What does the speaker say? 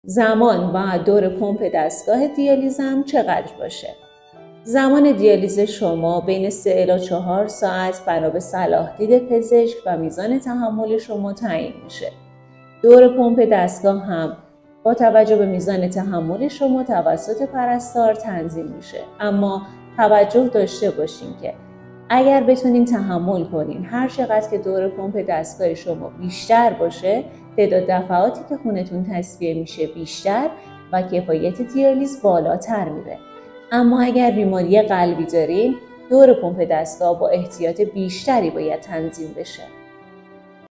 زمان و دور پمپ دستگاه دیالیز هم چقدر باشه؟ زمان دیالیز شما بین 3 الی 4 ساعت بنا به صلاح‌دید پزشک و میزان تحمل شما تعیین میشه. دور پمپ دستگاه هم با توجه به میزان تحمل شما توسط پرستار تنظیم میشه. اما توجه داشته باشین که اگر بتونین تحمل کنین هر چقدر که دور پمپ دستگاه شما بیشتر باشه، تعداد دفعاتی که خونتون تصفیه میشه بیشتر و کفایت دیالیز بالاتر میره. اما اگر بیماری قلبی دارین، دور پمپ دستگاه با احتیاط بیشتری باید تنظیم بشه.